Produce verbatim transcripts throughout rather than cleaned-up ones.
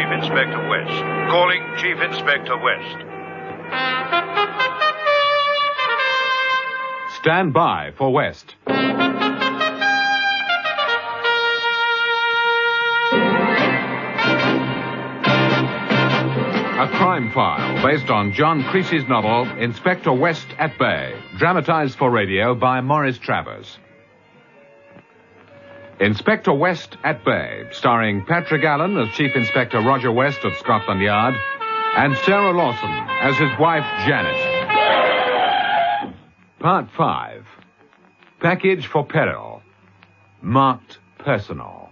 Chief Inspector West. Calling Chief Inspector West. Stand by for West. A crime file based on John Creasy's novel, Inspector West at Bay, dramatized for radio by Maurice Travers. Inspector West at Bay, starring Patrick Allen as Chief Inspector Roger West of Scotland Yard, and Sarah Lawson as his wife, Janet. Part five. Package for Peril. Marked personal.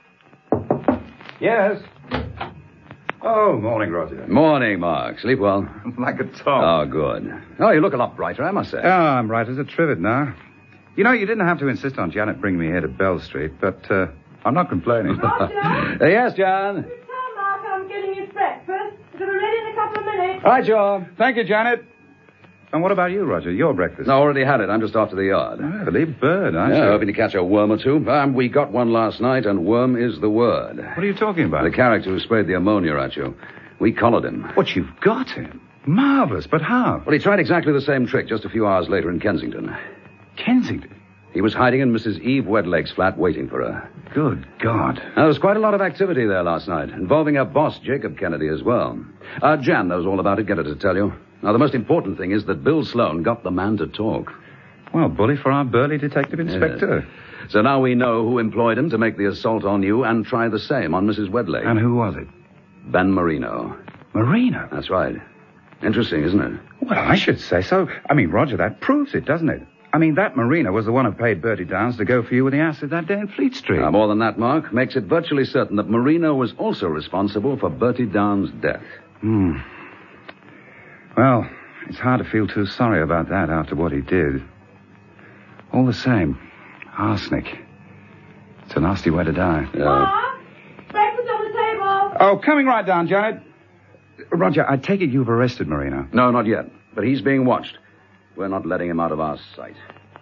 Yes. Oh, morning, Roger. Morning, Mark. Sleep well? Like a top. Oh, good. Oh, you look a lot brighter, I must say. Oh, I'm right as a trivet now. You know, you didn't have to insist on Janet bringing me here to Bell Street, but uh, I'm not complaining. Roger. Uh, yes, John. Tell Mark I'm getting his breakfast. It'll be ready in a couple of minutes. All right, Joe. Thank you, Janet. And what about you, Roger? Your breakfast? No, already had it. I'm just off to the yard. Early bird, aren't Yeah, you? hoping to catch a worm or two. Um, we got one last night, and worm is the word. What are you talking about? The character who sprayed the ammonia at you. We collared him. What, you've got him? Marvelous, but how? Well, he tried exactly the same trick just a few hours later in Kensington. Kensington? He was hiding in Missus Eve Wedlake's flat waiting for her. Good God. Now, there was quite a lot of activity there last night, involving her boss, Jacob Kennedy, as well. Uh, Jan knows all about it. Get her to tell you. Now, the most important thing is that Bill Sloane got the man to talk. Well, bully for our burly detective inspector. Yes. So now we know who employed him to make the assault on you and try the same on Missus Wedlake. And who was it? Ben Marino. Marino? That's right. Interesting, isn't it? Well, I should say so. I mean, Roger, that proves it, doesn't it? I mean, that Marino was the one who paid Bertie Downs to go for you with the acid that day in Fleet Street. Uh, more than that, Mark, makes it virtually certain that Marino was also responsible for Bertie Downs' death. Hmm. Well, it's hard to feel too sorry about that after what he did. All the same, arsenic. It's a nasty way to die. Yeah. Mark, breakfast on the table. Oh, coming right down, Janet. Roger, I take it you've arrested Marino. No, not yet. But he's being watched. We're not letting him out of our sight.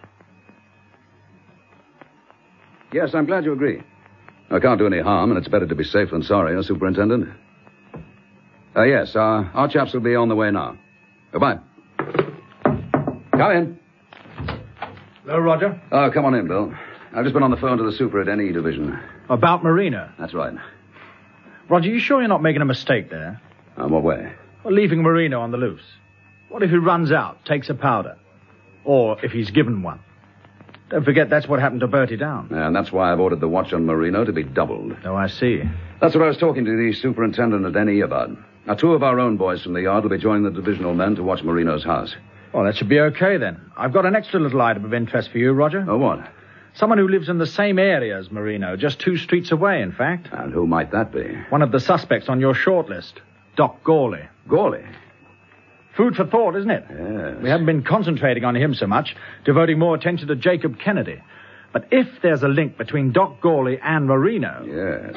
Yes, I'm glad you agree. I can't do any harm, and it's better to be safe than sorry, uh, Superintendent. Uh, yes, uh, our chaps will be on the way now. Goodbye. Come in. Hello, Roger. Oh, come on in, Bill. I've just been on the phone to the super at N E Division. About Marino. That's right. Roger, you sure you're not making a mistake there? Um, what way? Well, leaving Marino on the loose. What if he runs out, takes a powder? Or if he's given one? Don't forget that's what happened to Bertie Downs. And that's why I've ordered the watch on Marino to be doubled. Oh, I see. That's what I was talking to the superintendent at N E about. Now, two of our own boys from the yard will be joining the divisional men to watch Marino's house. Well, that should be okay, then. I've got an extra little item of interest for you, Roger. Oh, what? Someone who lives in the same area as Marino, just two streets away, in fact. And who might that be? One of the suspects on your shortlist, Doc Gawley. Gawley? Food for thought, isn't it? Yes. We haven't been concentrating on him so much, devoting more attention to Jacob Kennedy. But if there's a link between Doc Gawley and Marino... Yes.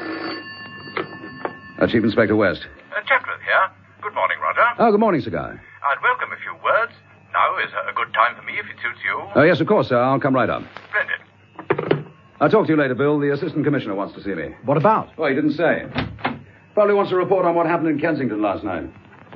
Uh, Chief Inspector West. Uh, Chatworth here. Good morning, Roger. Oh, good morning, Cigar. I'd welcome a few words. Now is a good time for me if it suits you. Oh, yes, of course, sir. I'll come right up. Splendid. I'll talk to you later, Bill. The Assistant Commissioner wants to see me. What about? Oh, he didn't say. Probably wants to report on what happened in Kensington last night.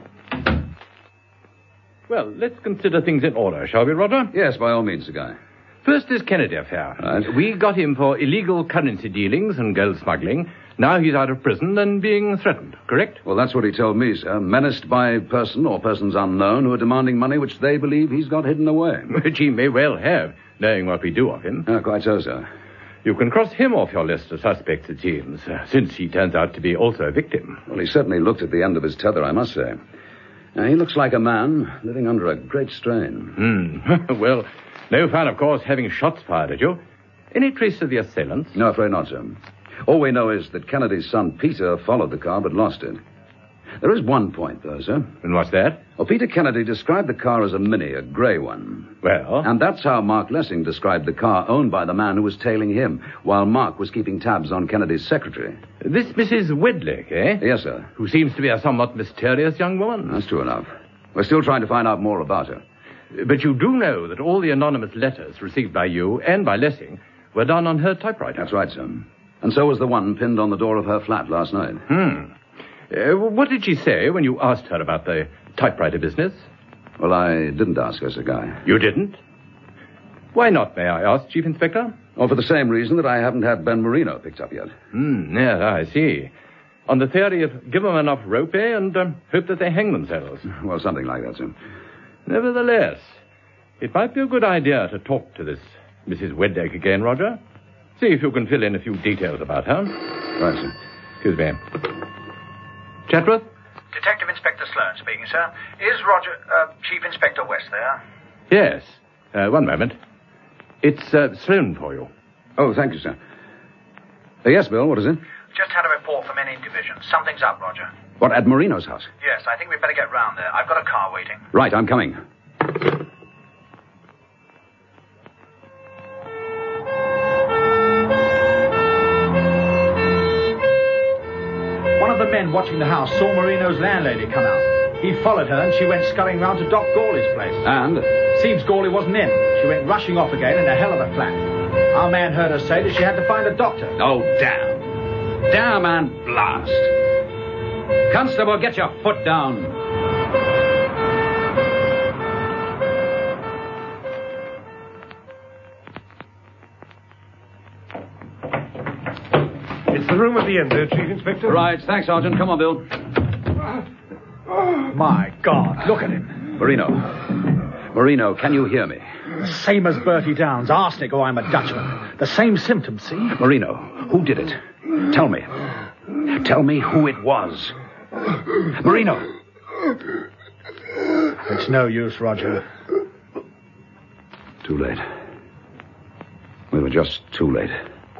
Well, let's consider things in order, shall we, Roger? Yes, by all means, Cigar. First, this Kennedy affair. Right. We got him for illegal currency dealings and gold smuggling. Now he's out of prison and being threatened, correct? Well, that's what he told me, sir. Menaced by a person or persons unknown who are demanding money which they believe he's got hidden away. Which he may well have, knowing what we do of him. Oh, quite so, sir. You can cross him off your list of suspects, it seems, uh, since he turns out to be also a victim. Well, he certainly looked at the end of his tether, I must say. Now, he looks like a man living under a great strain. Hmm. Well, no fun, of course, having shots fired at you. Any trace of the assailants? No, afraid not, sir. All we know is that Kennedy's son, Peter, followed the car but lost it. There is one point, though, sir. And what's that? Well, Peter Kennedy described the car as a Mini, a grey one. Well? And that's how Mark Lessing described the car owned by the man who was tailing him, while Mark was keeping tabs on Kennedy's secretary. This Missus Wedlake, eh? Yes, sir. Who seems to be a somewhat mysterious young woman. That's true enough. We're still trying to find out more about her. But you do know that all the anonymous letters received by you and by Lessing were done on her typewriter. That's right, sir. And so was the one pinned on the door of her flat last night. Hmm. Uh, what did she say when you asked her about the typewriter business? Well, I didn't ask her, Sir Guy. You didn't? Why not, may I ask, Chief Inspector? Well, for the same reason that I haven't had Ben Marino picked up yet. Hmm, yeah, I see. On the theory of give them enough rope, eh, and um, hope that they hang themselves. Well, something like that, sir. Nevertheless, it might be a good idea to talk to this Missus Wedleg again, Roger. See if you can fill in a few details about her. Right, sir. Excuse me. Chatworth? Detective Inspector Sloan speaking, sir. Is Roger, uh, Chief Inspector West there? Yes. Uh, one moment. It's uh, Sloan for you. Oh, thank you, sir. Uh, yes, Bill, what is it? Just had a report from N E Division. Something's up, Roger. What, at Marino's house? Yes, I think we'd better get round there. I've got a car waiting. Right, I'm coming. One of the men watching the house saw Marino's landlady come out. He followed her and she went sculling round to Doc Gawley's place. And? Seems Gawley wasn't in. She went rushing off again in a hell of a flat. Our man heard her say that she had to find a doctor. Oh, damn. Damn and blast. Constable, get your foot down. It's the room at the end there, Chief Inspector. Right, thanks, Sergeant. Come on, Bill. My God, look at him. Marino. Marino, can you hear me? The same as Bertie Downs. Arsenic, or I'm a Dutchman. The same symptoms, see? Marino, who did it? Tell me. Tell me who it was. Marino. It's no use, Roger. Too late. We were just too late.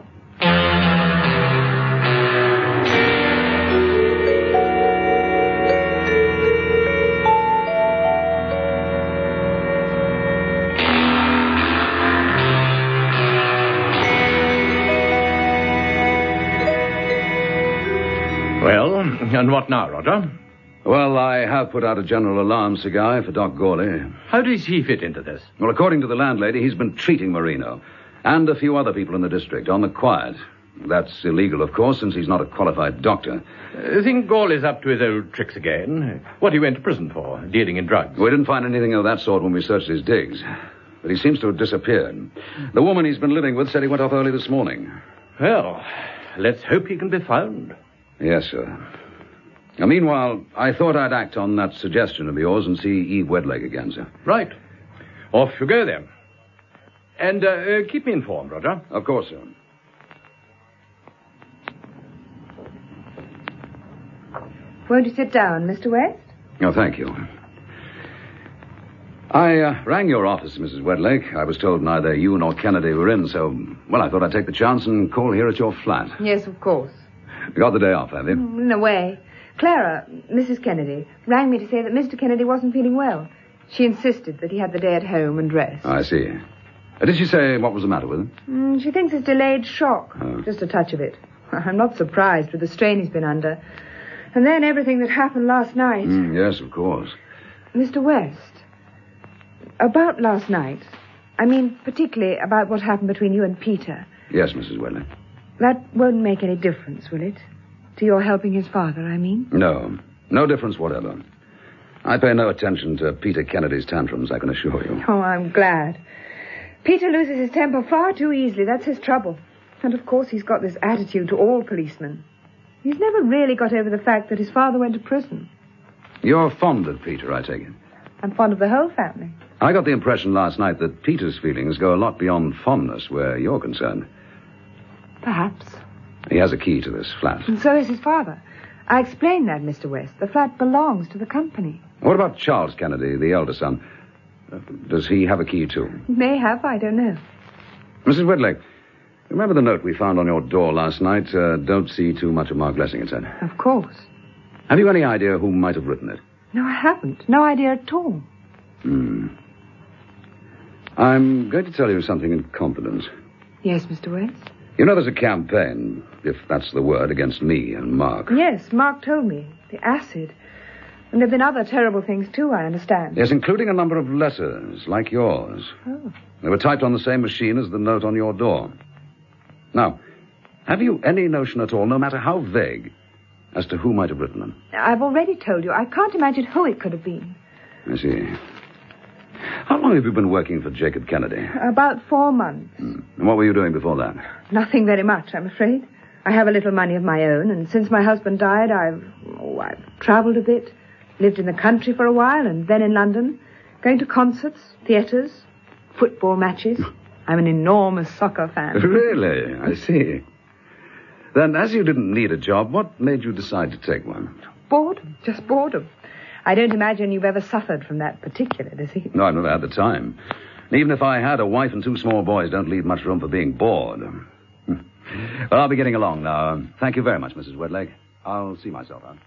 Well, and what now, Roger? Well, I have put out a general alarm, Sir Guy, for Doc Gawley. How does he fit into this? Well, according to the landlady, he's been treating Marino and a few other people in the district on the quiet. That's illegal, of course, since he's not a qualified doctor. I think Gawley's up to his old tricks again. What he went to prison for, dealing in drugs. We didn't find anything of that sort when we searched his digs. But he seems to have disappeared. The woman he's been living with said he went off early this morning. Well, let's hope he can be found. Yes, sir. Now, meanwhile, I thought I'd act on that suggestion of yours and see Eve Wedleg again, sir. Right. Off you go, then. And uh, uh, keep me informed, Roger. Of course, sir. Won't you sit down, Mister West? Oh, thank you. I uh, rang your office, Missus Wedleg. I was told neither you nor Kennedy were in, so, well, I thought I'd take the chance and call here at your flat. Yes, of course. You got the day off, have you? In a way. Clara, Missus Kennedy, rang me to say that Mister Kennedy wasn't feeling well. She insisted that he had the day at home and rest. I see. Uh, did she say what was the matter with him? Mm, she thinks it's delayed shock. Oh. Just a touch of it. I'm not surprised with the strain he's been under. And then everything that happened last night. Mm, yes, of course. Mister West, about last night, I mean particularly about what happened between you and Peter. Yes, Missus Wedleg. That won't make any difference, will it? To your helping his father, I mean? No. No difference whatever. I pay no attention to Peter Kennedy's tantrums, I can assure you. Oh, I'm glad. Peter loses his temper far too easily. That's his trouble. And, of course, he's got this attitude to all policemen. He's never really got over the fact that his father went to prison. You're fond of Peter, I take it. I'm fond of the whole family. I got the impression last night that Peter's feelings go a lot beyond fondness where you're concerned. Perhaps. He has a key to this flat. And so is his father. I explained that, Mister West. The flat belongs to the company. What about Charles Kennedy, the elder son? Uh, does he have a key, too? May have, I don't know. Missus Wedleg, remember the note we found on your door last night? Uh, don't see too much of Mark Lessing, it said. Of course. Have you any idea who might have written it? No, I haven't. No idea at all. Hmm. I'm going to tell you something in confidence. Yes, Mister West? You know there's a campaign, if that's the word, against me and Mark. Yes, Mark told me. The acid. And there have been other terrible things, too, I understand. Yes, including a number of letters, like yours. Oh. They were typed on the same machine as the note on your door. Now, have you any notion at all, no matter how vague, as to who might have written them? I've already told you. I can't imagine who it could have been. I see. How long have you been working for Jacob Kennedy? About four months. Hmm. And what were you doing before that? Nothing very much, I'm afraid. I have a little money of my own, and since my husband died, I've, oh, I've travelled a bit, lived in the country for a while, and then in London, going to concerts, theatres, football matches. I'm an enormous soccer fan. Really? I see. Then, as you didn't need a job, what made you decide to take one? Boredom, just boredom. I don't imagine you've ever suffered from that particular disease. No, I've never had the time. And even if I had, a wife and two small boys don't leave much room for being bored. Well, I'll be getting along now. Thank you very much, Missus Wedleg. I'll see myself out.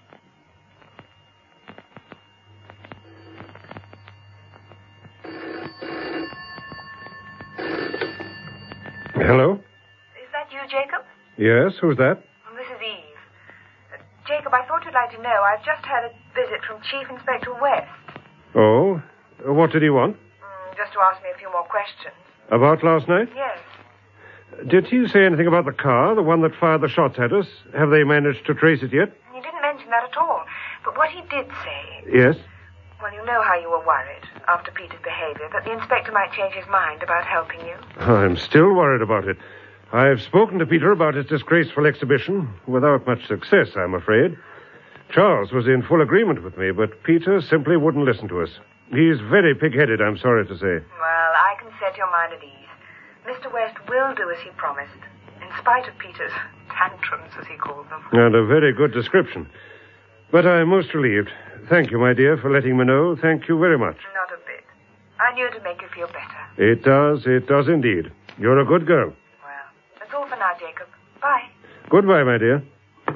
Hello? Is that you, Jacob? Yes, who's that? Well, this is Eve. Uh, Jacob, I thought you'd like to know. I've just had a visit from Chief Inspector West. Oh? What did he want? Mm, just to ask me a few more questions. About last night? Yes. Did he say anything about the car, the one that fired the shots at us? Have they managed to trace it yet? He didn't mention that at all. But what he did say... Yes? Well, you know how you were worried, after Peter's behavior, that the inspector might change his mind about helping you. I'm still worried about it. I've spoken to Peter about his disgraceful exhibition, without much success, I'm afraid. Charles was in full agreement with me, but Peter simply wouldn't listen to us. He's very pig-headed, I'm sorry to say. Well, I can set your mind at ease. Mister West will do as he promised, in spite of Peter's tantrums, as he called them. And a very good description. But I'm most relieved. Thank you, my dear, for letting me know. Thank you very much. Not a bit. I knew it'd make you feel better. It does, it does indeed. You're a good girl. Well, that's all for now, Jacob. Bye. Goodbye, my dear.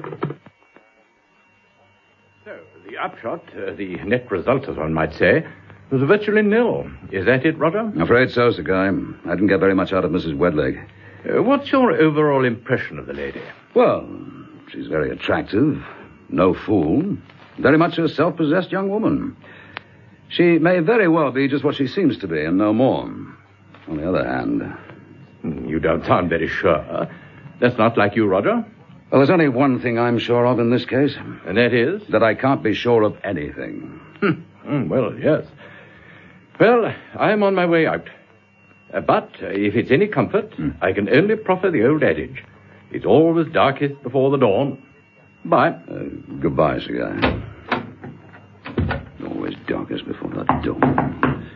So, the upshot, uh, the net result, as one might say, was virtually nil. Is that it, Roger? I'm afraid so, Sir Guy. I didn't get very much out of Missus Wedleg. Uh, what's your overall impression of the lady? Well, she's very attractive, no fool, very much a self-possessed young woman. She may very well be just what she seems to be, and no more. On the other hand... You don't sound very sure. That's not like you, Roger. Well, there's only one thing I'm sure of in this case. And that is? That I can't be sure of anything. mm, well, yes. Well, I'm on my way out. Uh, but uh, if it's any comfort, hmm. I can only proffer the old adage. It's always darkest before the dawn. Bye. Uh, goodbye, Sir Guy. Always darkest before the dawn.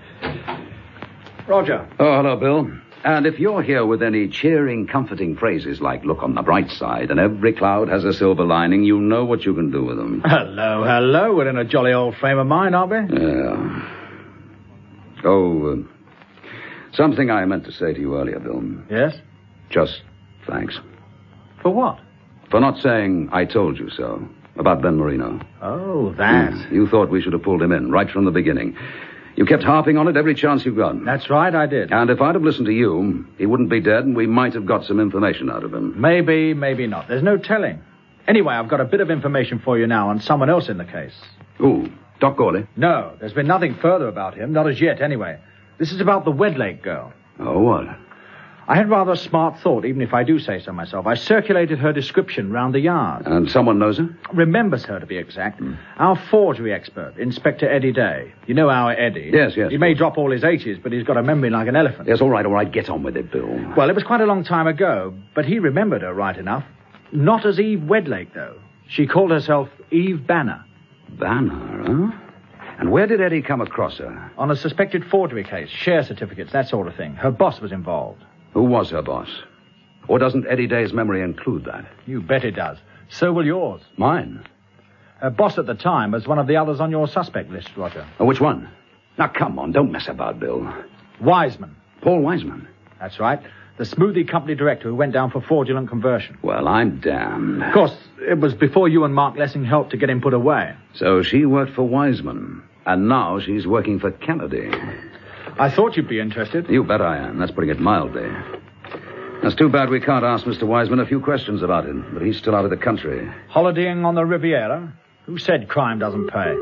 Roger. Oh, hello, Bill. And if you're here with any cheering, comforting phrases like look on the bright side and every cloud has a silver lining, you know what you can do with them. Hello, hello. We're in a jolly old frame of mind, aren't we? Yeah. Oh, uh, something I meant to say to you earlier, Bill. Yes? Just thanks. For what? For not saying I told you so about Ben Marino. Oh, that. Mm, you thought we should have pulled him in right from the beginning. You kept harping on it every chance you got. That's right, I did. And if I'd have listened to you, he wouldn't be dead, and we might have got some information out of him. Maybe, maybe not. There's no telling. Anyway, I've got a bit of information for you now on someone else in the case. Who? Doc Gawley? No, there's been nothing further about him, not as yet, anyway. This is about the Wedleg girl. Oh, what? I had rather a smart thought, even if I do say so myself. I circulated her description round the yard. And someone knows her? Remembers her, to be exact. Mm. Our forgery expert, Inspector Eddie Day. You know our Eddie? Yes, yes. He may drop all his H's, but he's got a memory like an elephant. Yes, all right, all right. Get on with it, Bill. Well, it was quite a long time ago, but he remembered her right enough. Not as Eve Wedleg, though. She called herself Eve Banner. Banner, huh? And where did Eddie come across her? On a suspected forgery case, share certificates, that sort of thing. Her boss was involved. Who was her boss? Or doesn't Eddie Day's memory include that? You bet it does. So will yours. Mine? Her boss at the time was one of the others on your suspect list, Roger. Oh, which one? Now, come on, don't mess about, Bill. Wiseman. Paul Wiseman? That's right. The Smoothie Company director who went down for fraudulent conversion. Well, I'm damned. Of course, it was before you and Mark Lessing helped to get him put away. So she worked for Wiseman, and now she's working for Kennedy. I thought you'd be interested. You bet I am. That's putting it mildly. That's too bad we can't ask Mister Wiseman a few questions about him, but he's still out of the country. Holidaying on the Riviera? Who said crime doesn't pay?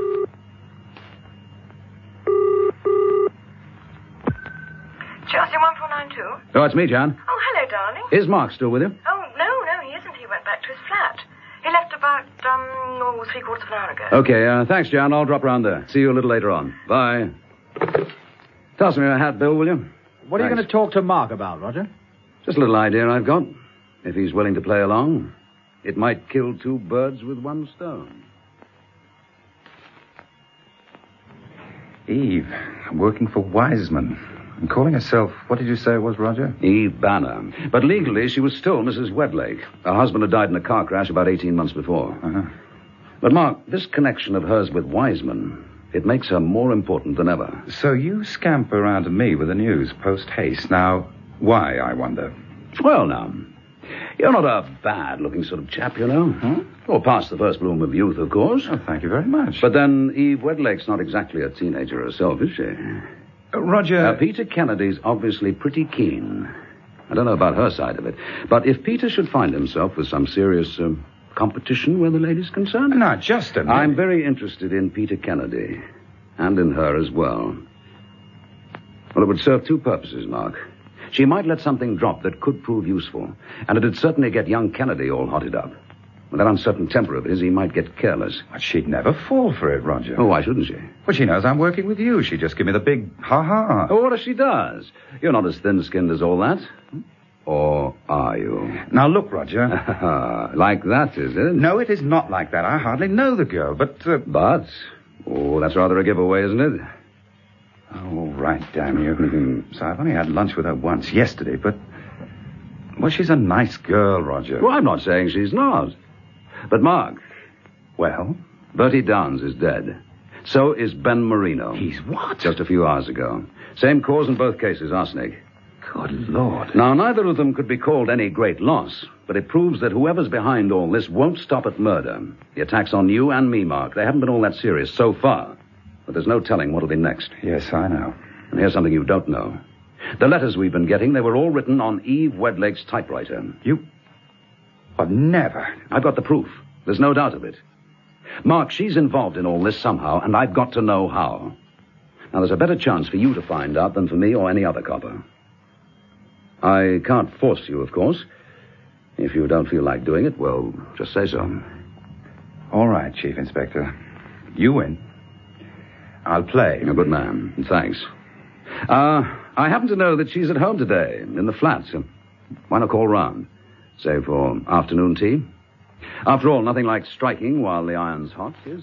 Chelsea one four nine two. Oh, it's me, John. Oh, hello, darling. Is Mark still with you? Oh, no, no, he isn't. He went back to his flat. He left about, um, oh, three quarters of an hour ago. Okay, uh, thanks, Jan. I'll drop round there. See you a little later on. Bye. Toss me a hat, Bill, will you? What are you Thanks. going to talk to Mark about, Roger? Just a little idea I've got. If he's willing to play along, it might kill two birds with one stone. Eve, working for Wiseman. And calling herself, what did you say it was, Roger? Eve Banner. But legally, she was still Missus Wedlake. Her husband had died in a car crash about eighteen months before. Uh-huh. But, Mark, this connection of hers with Wiseman, it makes her more important than ever. So you scamper around to me with the news post-haste. Now, why, I wonder? Well, now, you're not a bad-looking sort of chap, you know. Huh? Or past the first bloom of youth, of course. Oh, thank you very much. But then Eve Wedlake's not exactly a teenager herself, is she? Uh, Roger... Now, Peter Kennedy's obviously pretty keen. I don't know about her side of it. But if Peter should find himself with some serious um, competition where the lady's concerned... Now, just a minute. I'm very interested in Peter Kennedy. And in her as well. Well, it would serve two purposes, Mark. She might let something drop that could prove useful. And it'd certainly get young Kennedy all hotted up. With that uncertain temper of his, he might get careless. But she'd never fall for it, Roger. Oh, why shouldn't she? Well, she knows I'm working with you. She'd just give me the big ha-ha. Oh, what if she does? You're not as thin-skinned as all that. Or are you? Now, look, Roger. Like that, is it? No, it is not like that. I hardly know the girl, but... Uh... But? Oh, that's rather a giveaway, isn't it? Oh, right, damn you. So I've only had lunch with her once, yesterday, but... Well, she's a nice girl, Roger. Well, I'm not saying she's not. But, Mark... Well? Bertie Downs is dead. So is Ben Marino. He's what? Just a few hours ago. Same cause in both cases, arsenic. Good Lord. Now, neither of them could be called any great loss, but it proves that whoever's behind all this won't stop at murder. The attacks on you and me, Mark, they haven't been all that serious so far. But there's no telling what'll be next. Yes, I know. And here's something you don't know. The letters we've been getting, they were all written on Eve Wedlake's typewriter. You... But never. I've got the proof. There's no doubt of it. Mark, she's involved in all this somehow, and I've got to know how. Now, there's a better chance for you to find out than for me or any other copper. I can't force you, of course. If you don't feel like doing it, well, just say so. All right, Chief Inspector. You win. I'll play. A good man. Thanks. Uh, I happen to know that she's at home today, in the flats. Why not call round? Say for afternoon tea? After all, nothing like striking while the iron's hot, is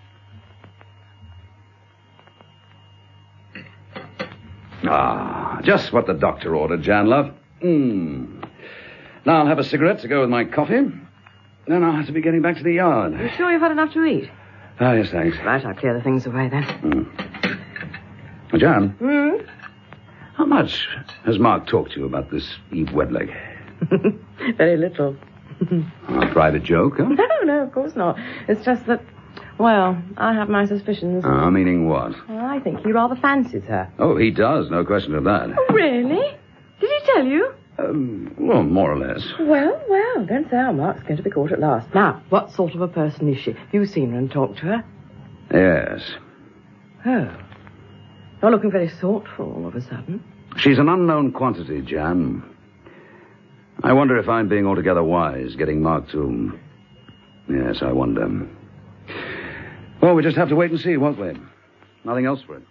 there? Ah, just what the doctor ordered, Jan, love. Mm. Now I'll have a cigarette to go with my coffee. Then I'll have to be getting back to the yard. You sure you've had enough to eat? Ah, yes, thanks. Right, I'll clear the things away then. Mm. Well, Jan. Hmm? How much has Mark talked to you about this Eve Wedlake? Very little. A private joke, huh? No, no, of course not. It's just that, well, I have my suspicions. Ah, uh, meaning what? Well, I think he rather fancies her. Oh, he does, no question of that. Oh, really? Did he tell you? Um, well, more or less. Well, well, don't say our Mark's going to be caught at last. Now, what sort of a person is she? Have you seen her and talked to her? Yes. Oh. You're looking very thoughtful all of a sudden. She's an unknown quantity, Jan. I wonder if I'm being altogether wise, getting Mark to... Yes, I wonder. Well, we just have to wait and see, won't we? Nothing else for it.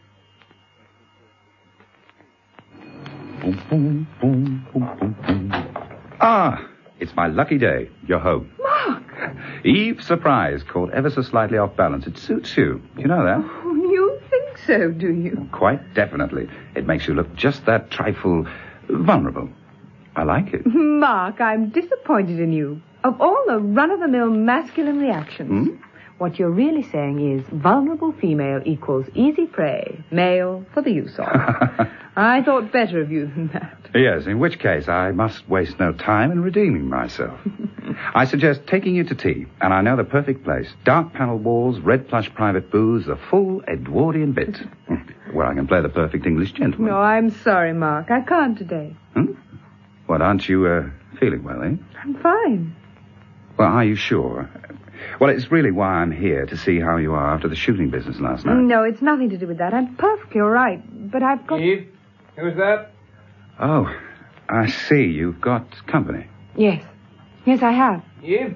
Ah, it's my lucky day. You're home. Mark! Eve's surprise, caught ever so slightly off balance. It suits you. You know that? Oh, you think so, do you? Quite definitely. It makes you look just that trifle vulnerable. I like it. Mark, I'm disappointed in you. Of all the run-of-the-mill masculine reactions, Hmm? what you're really saying is vulnerable female equals easy prey, male for the use of. I thought better of you than that. Yes, in which case I must waste no time in redeeming myself. I suggest taking you to tea, and I know the perfect place. Dark panel walls, red plush private booths, the full Edwardian bit. Where I can play the perfect English gentleman. No, I'm sorry, Mark. I can't today. Hmm? What, aren't you uh, feeling well, eh? I'm fine. Well, are you sure? Well, it's really why I'm here, to see how you are after the shooting business last night. No, it's nothing to do with that. I'm perfectly all right. But I've got... Eve, who's that? Oh, I see. You've got company. Yes. Yes, I have. Eve,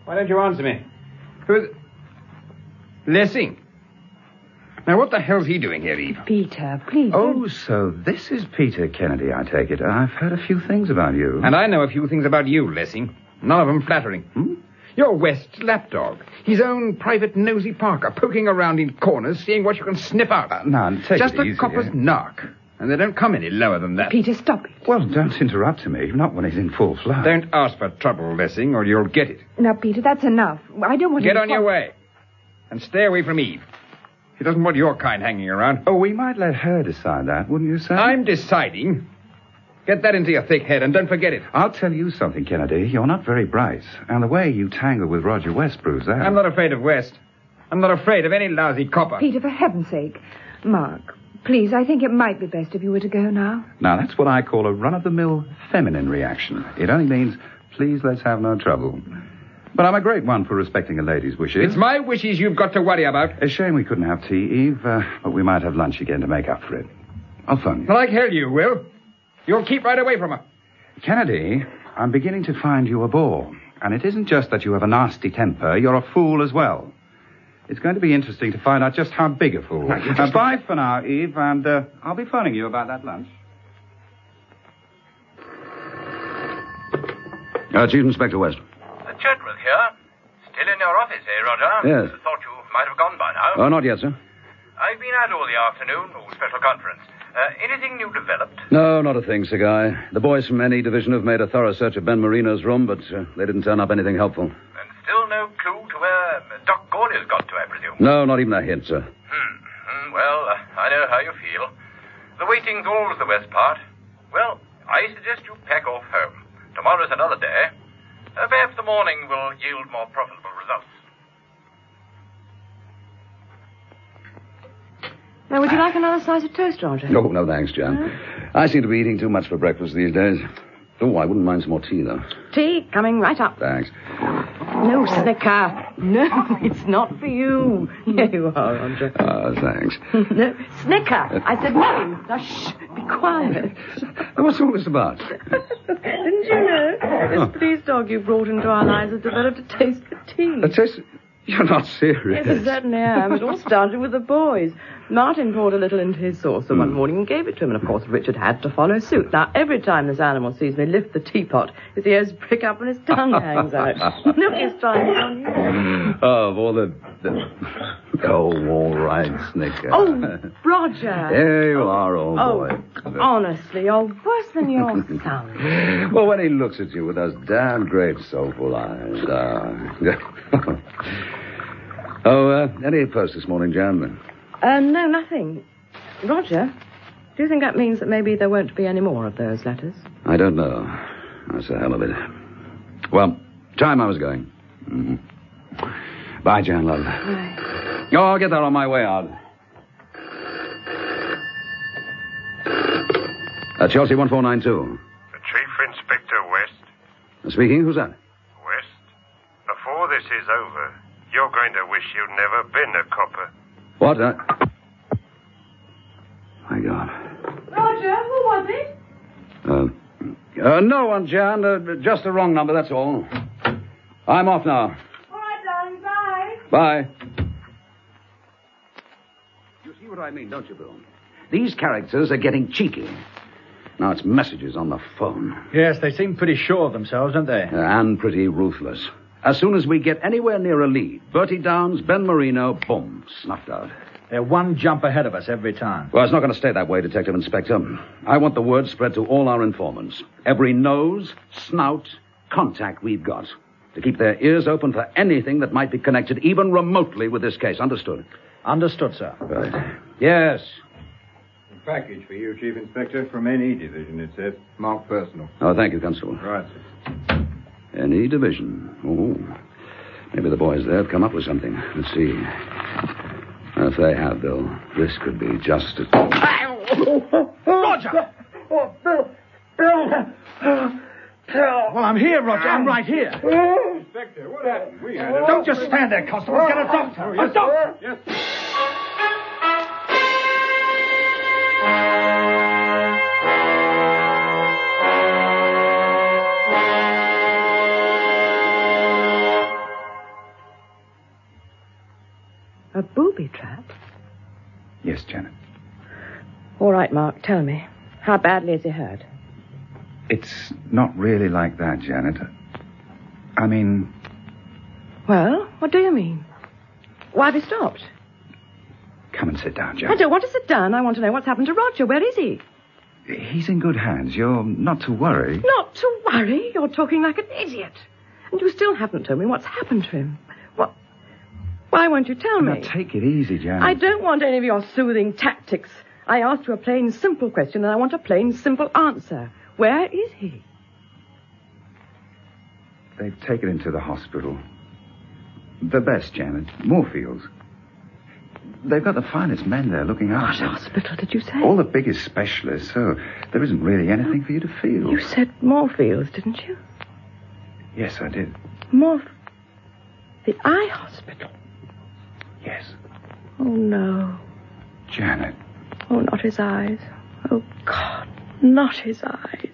Why don't you answer me? Who's... Lessing. Now, what the hell's he doing here, Eve? Peter, please. Oh, don't- so this is Peter Kennedy, I take it. I've heard a few things about you. And I know a few things about you, Lessing. None of them flattering. Hmm? You're West's lapdog. His own private nosy Parker, poking around in corners, seeing what you can snip out. Uh, now, take Just it a easy, copper's eh? narc. And they don't come any lower than that. Peter, stop it. Well, don't interrupt me. Not when he's in full flood. Don't ask for trouble, Lessing, or you'll get it. Now, Peter, that's enough. I don't want Get to... on your way. And stay away from Eve. She doesn't want your kind hanging around. Oh, we might let her decide that, wouldn't you, sir? I'm deciding. Get that into your thick head, and don't forget it. I'll tell you something, Kennedy. You're not very bright. And the way you tangle with Roger West proves that. I'm not afraid of West. I'm not afraid of any lousy copper. Peter, for heaven's sake. Mark, please, I think it might be best if you were to go now. Now, that's what I call a run-of-the-mill feminine reaction. It only means, please, let's have no trouble. But I'm a great one for respecting a lady's wishes. It's my wishes you've got to worry about. A shame we couldn't have tea, Eve, uh, but we might have lunch again to make up for it. I'll phone you. Like hell you will. You'll keep right away from her. Kennedy, I'm beginning to find you a bore. And it isn't just that you have a nasty temper, you're a fool as well. It's going to be interesting to find out just how big a fool. Uh, bye for now, Eve, and uh, I'll be phoning you about that lunch. Uh, Chief Inspector West. Uh, Chedworth here. Still in your office, eh, Roger? Yes. Thought you might have gone by now. Oh, not yet, sir. I've been out all the afternoon. Oh, special conference. Uh, anything new developed? No, not a thing, Sir Guy. The boys from N E Division have made a thorough search of Ben Marino's room, but uh, they didn't turn up anything helpful. And still no clue to where uh, Doc Gourlay's got to, I presume? No, not even a hint, sir. Hmm. Hmm, well, uh, I know how you feel. The waiting's always the worst part. Well, I suggest you pack off home. Tomorrow's another day. Uh, perhaps the morning will yield more profitable results. Now, would you like another slice of toast, Roger? No, no, thanks, Jan. I seem to be eating too much for breakfast these days. Oh, I wouldn't mind some more tea, though. Tea coming right up. Thanks. No, Snicker. No, it's not for you. Here you are, Roger. Ah, thanks. No, Snicker. I said no. Now, shh, be quiet. What's all this about? Didn't you know? This police dog you brought into our lives has developed a taste for tea. A taste... You're not serious. Yes, I certainly am. It all started with the boys. Martin poured a little into his saucer one morning and gave it to him, and of course Richard had to follow suit. Now, every time this animal sees me lift the teapot, his ears prick up and his tongue hangs out. Look, he's trying it on you. Oh, of all the... the... Oh, all right, Snicker. Oh, Roger. There you are, old Oh, boy. honestly, you're worse than your son. Well, when he looks at you with those damn great soulful eyes. Uh... oh, uh, any post this morning, Jan? Uh, no, nothing. Roger, do you think that means that maybe there won't be any more of those letters? I don't know. That's the hell of it. Well, time I was going. Mm-hmm. Bye, Jan, love. Bye. Oh, I'll get that on my way out. Uh, Chelsea one four nine two. Chief Inspector West. Speaking, who's that? West, before this is over, you're going to wish you'd never been a copper. What? Uh... My God. Roger, who was it? Uh, uh, no one, Jan. Uh, just a wrong number, that's all. I'm off now. All right, darling, bye. Bye. You see what I mean, don't you, Bill? These characters are getting cheeky. Now it's messages on the phone. Yes, they seem pretty sure of themselves, don't they? Uh, and pretty ruthless. As soon as we get anywhere near a lead, Bertie Downs, Ben Marino, boom, snuffed out. They're one jump ahead of us every time. Well, it's not going to stay that way, Detective Inspector. I want the word spread to all our informants. Every nose, snout, contact we've got. To keep their ears open for anything that might be connected even remotely with this case. Understood? Understood, sir. Right. Yes. Package for you, Chief Inspector, from N E Division, it says. Marked personal. Oh, thank you, Constable. Right, sir. N E Division. Oh. Maybe the boys there have come up with something. Let's see. If they have, Bill, this could be just as... Roger! Oh, Bill! Bill! Bill! Well, I'm here, Roger. I'm right here. Inspector, what happened? We had it. Don't just stand there, Constable. Get a doctor. Oh, yes, a doctor. Yes. booby-trap? Yes, Janet. All right, Mark, tell me. How badly is he hurt? It's not really like that, Janet. I mean... Well, what do you mean? Why have you stopped? Come and sit down, I Janet. don't want to sit down. I want to know what's happened to Roger. Where is he? He's in good hands. You're not to worry. Not to worry. You're talking like an idiot. And you still haven't told me what's happened to him. What? Why won't you tell Now, me? take it easy, Janet. I don't want any of your soothing tactics. I asked you a plain, simple question, and I want a plain, simple answer. Where is he? They've taken him to the hospital. The best, Janet. Moorfields. They've got the finest men there looking after him. What hospital did you say? All the biggest specialists, so there isn't really anything for you to feel. You said Moorfields, didn't you? Yes, I did. Morph... The eye hospital? Yes. Oh, no. Janet. Oh, not his eyes. Oh, God, not his eyes.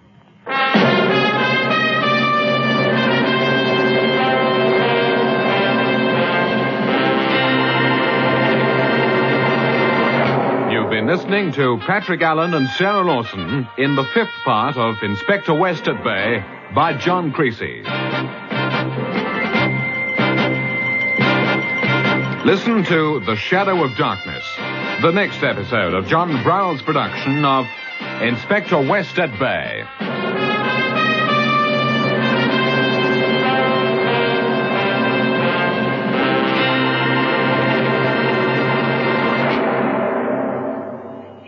You've been listening to Patrick Allen and Sarah Lawson in the fifth part of Inspector West at Bay by John Creasy. Listen to The Shadow of Darkness, the next episode of John Browell's production of Inspector West at Bay.